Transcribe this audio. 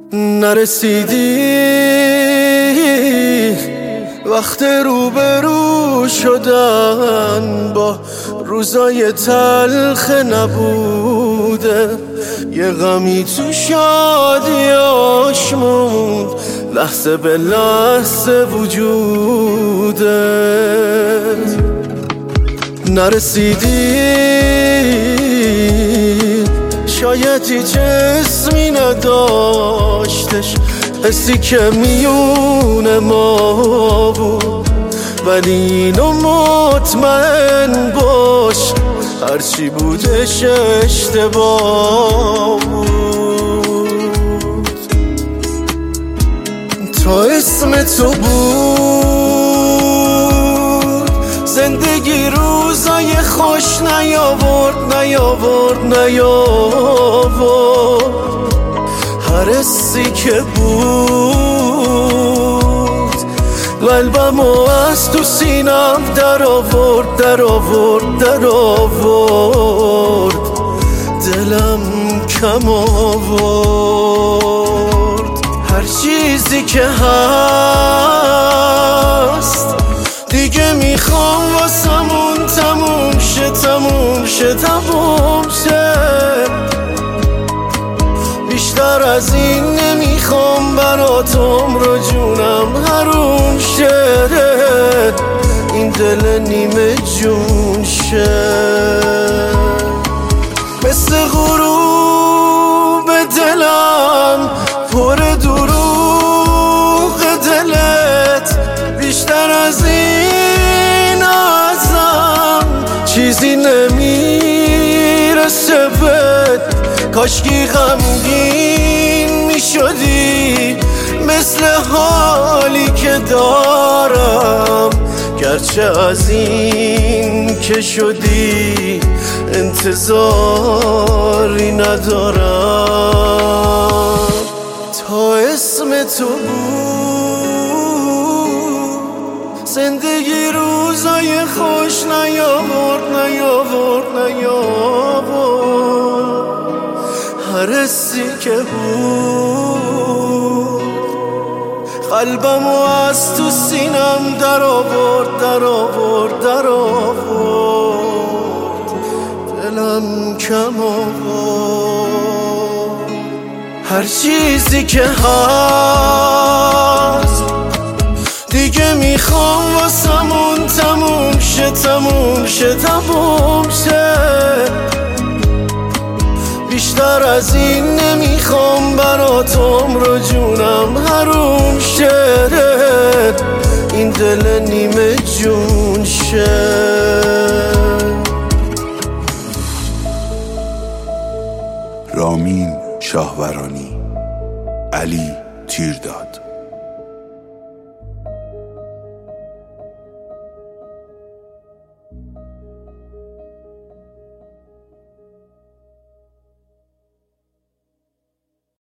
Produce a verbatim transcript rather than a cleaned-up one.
نرسیدی وقت روبرو شدن با روزای تلخ نبوده، یه غمی تو شادیاش موند لحظه به لحظه وجوده. نرسیدی شاید هیچ اسمی نداشتش، حسی که میون ما بود، ولی اینو مطمئن باش هرچی بودش اشتباه بود. تا اسم تو بود زندگی روزای خوش نیاورد نیاورد نیاورد، هر حسی که بود قلبمو از تو سینم در آورد در آورد در آورد، دلم کم آورد. هر چیزی که هست دیگه میخوام واسمون تموم شه تموم شه تموم شه، بیشتر از این نمیخوام برات عمر جونم حروم شه، این دل نیمه جون شه. مثل غروب دلم پر دروغ دلت، بیشتر از این ازم چیزی نمیرسه بهت، کاشکی غمگین میشدی مثل حالی که دارم، گرچه از این که شدی انتظاری ندارم. تا اسم تو بود زندگی روزای خوش نیاورد نیاورد نیاورد، هر حسی که بود قلبمو از تو سینم در آورد در آورد در آورد، دلم کم آورد. هر چیزی که هست دیگه میخوام واسمون تموم شه تموم شه تموم شه، بیشتر از این نمیخوام برات عمر جونم حروم شه، این دل نیمه جون شه. رامین شاهورانی، علی تیرداد.